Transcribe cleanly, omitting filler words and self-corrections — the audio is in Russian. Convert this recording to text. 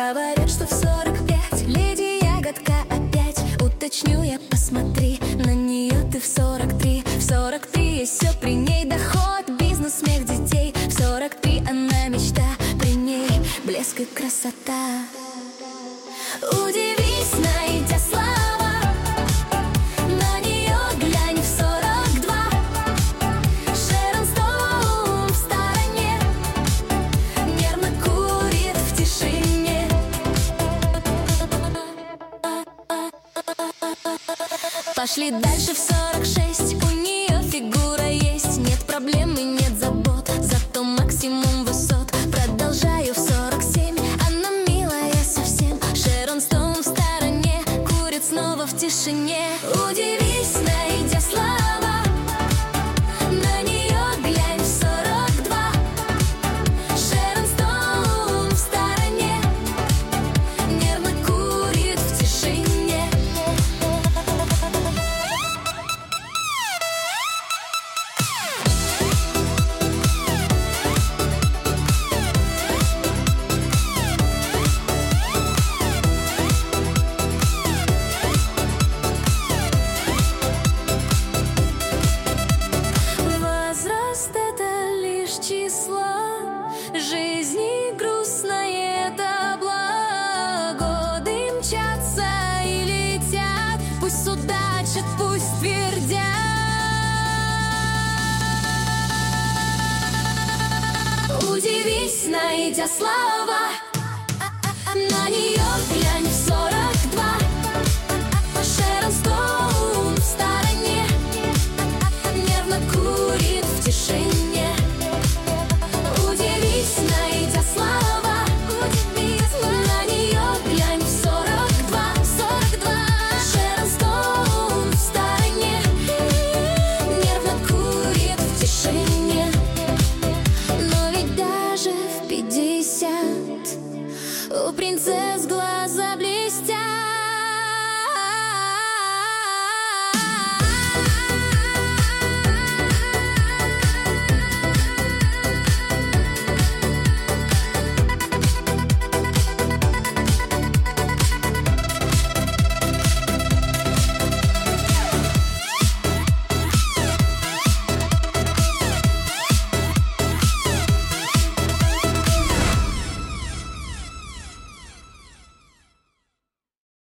Говорят, что в 45 леди ягодка опять. Уточню я, посмотри, на нее ты в 43. В 43 есть все при ней: доход, бизнес, смех детей. В 43 она мечта, при ней блеск и красота. Удивись, найдя слова, на нее глянь в 42. Шерон Стоун в стороне, нервно курит в тишине. Пошли дальше в 46, у нее фигура есть. Нет проблем и нет забот, зато максимум высот. Продолжаю в 47, она милая совсем. Шерон Стоун в стороне, курит снова в тишине. Удивись, найдя слова, на нее глянь в 42. Шерон Стоун в стороне, нервно курит в тишине. Возраст — это лишь число, жизни грустное — это благо. Годы мчатся и летят, пусть судачат, пусть твердят. Удивись, найдя слова, на нее глянь